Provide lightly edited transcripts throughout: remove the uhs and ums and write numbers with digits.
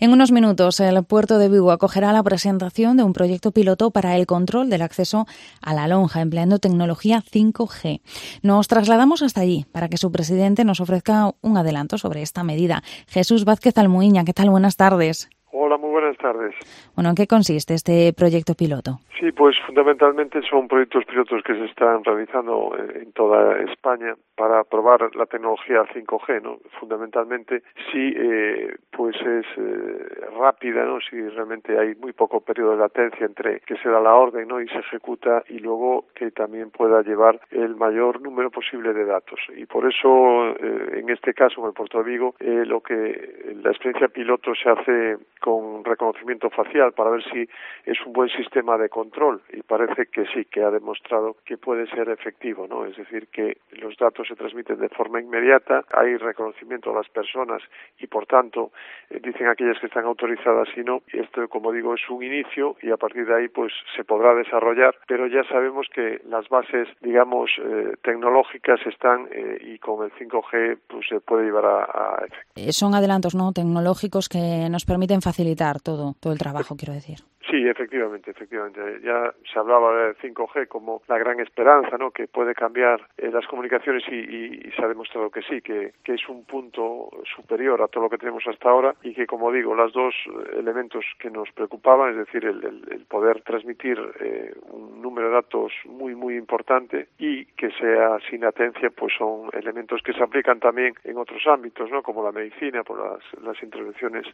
En unos minutos, el puerto de Vigo acogerá la presentación de un proyecto piloto para el control del acceso a la lonja, empleando tecnología 5G. Nos trasladamos hasta allí para que su presidente nos ofrezca un adelanto sobre esta medida. Jesús Vázquez Almuiña, ¿qué tal? Buenas tardes. Hola, muy buenas tardes. Bueno, ¿en qué consiste este proyecto piloto? Sí, pues fundamentalmente son proyectos pilotos que se están realizando en toda España para probar la tecnología 5G, ¿no? Fundamentalmente si pues es rápida, ¿no? Si realmente hay muy poco periodo de latencia entre que se da la orden, ¿no? Y se ejecuta, y luego que también pueda llevar el mayor número posible de datos. Y por eso en este caso en el puerto de Vigo la experiencia piloto se hace con reconocimiento facial para ver si es un buen sistema de control, y parece que sí, que ha demostrado que puede ser efectivo, ¿no? Es decir, que los datos se transmiten de forma inmediata, hay reconocimiento de las personas y por tanto dicen aquellas que están autorizadas y no. Esto, como digo, es un inicio y a partir de ahí pues se podrá desarrollar, pero ya sabemos que las bases, digamos, tecnológicas están y con el 5G pues se puede llevar a efecto. Son adelantos, ¿no?, tecnológicos que nos permiten facilitar todo el trabajo, quiero decir. Sí, efectivamente. Ya se hablaba de 5G como la gran esperanza, ¿no?, que puede cambiar las comunicaciones y se ha demostrado que sí, que es un punto superior a todo lo que tenemos hasta ahora y que, como digo, los dos elementos que nos preocupaban, es decir, el poder transmitir un número de datos muy importante y que sea sin latencia, pues son elementos que se aplican también en otros ámbitos, ¿no?, como la medicina, por las intervenciones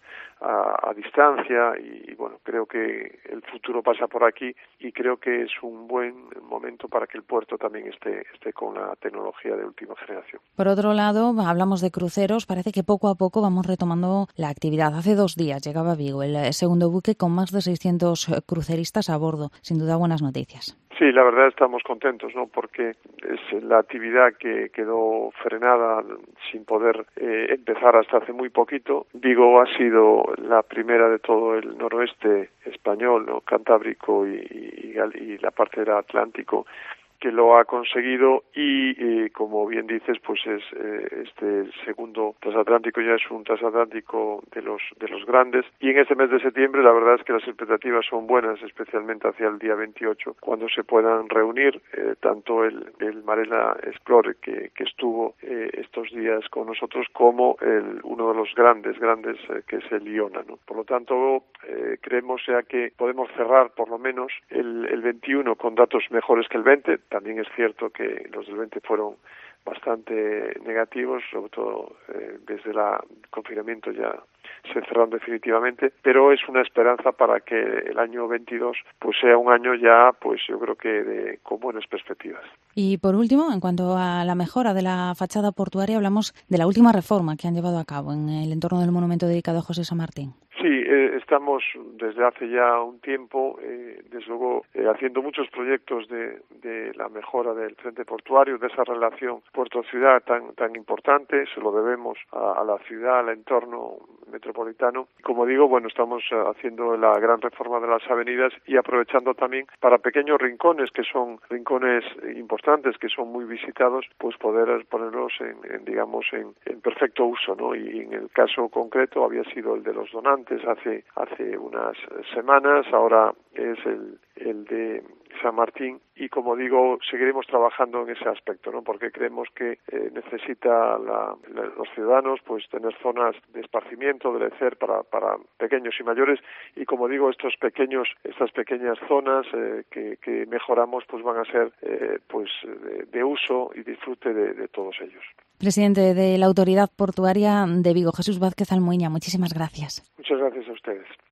a distancia y bueno, creo que el futuro pasa por aquí y creo que es un buen momento para que el puerto también esté con la tecnología de última generación. Por otro lado, hablamos de cruceros. Parece que poco a poco vamos retomando la actividad. Hace 2 días llegaba a Vigo el segundo buque con más de 600 cruceristas a bordo. Sin duda, buenas noticias. Sí, la verdad estamos contentos, ¿no?, porque es la actividad que quedó frenada sin poder empezar hasta hace muy poquito. Vigo ha sido la primera de todo el noroeste español, ¿no?, cantábrico y la parte del Atlántico, que lo ha conseguido y como bien dices, pues es este segundo transatlántico, ya es un transatlántico de los grandes, y en este mes de septiembre la verdad es que las expectativas son buenas, especialmente hacia el día 28, cuando se puedan reunir tanto el Marella Explorer que estuvo estos días con nosotros, como uno de los grandes que es el Iona, ¿no? Por lo tanto, creemos ya que podemos cerrar por lo menos el 21 con datos mejores que el 20. También es cierto que los del 20 fueron bastante negativos, sobre todo desde el confinamiento ya se cerraron definitivamente, pero es una esperanza para que el año 22 pues sea un año ya, pues yo creo que con buenas perspectivas. Y por último, en cuanto a la mejora de la fachada portuaria, hablamos de la última reforma que han llevado a cabo en el entorno del monumento dedicado a José San Martín. Sí, estamos desde hace ya un tiempo, desde luego, haciendo muchos proyectos de la mejora del frente portuario, de esa relación puerto-ciudad tan importante. Se lo debemos a la ciudad, al entorno metropolitano. Como digo, bueno, estamos haciendo la gran reforma de las avenidas y aprovechando también para pequeños rincones, que son rincones importantes, que son muy visitados, pues poder ponerlos en perfecto uso, ¿no? Y en el caso concreto había sido el de los donantes hace unas semanas, ahora es el de San Martín, y como digo, seguiremos trabajando en ese aspecto, ¿no?, porque creemos que necesita los ciudadanos pues tener zonas de esparcimiento, de lecer para pequeños y mayores, y como digo, estas pequeñas zonas que mejoramos pues van a ser de uso y disfrute de todos ellos. Presidente de la Autoridad Portuaria de Vigo, Jesús Vázquez Almuiña, muchísimas gracias. Muchas gracias a ustedes.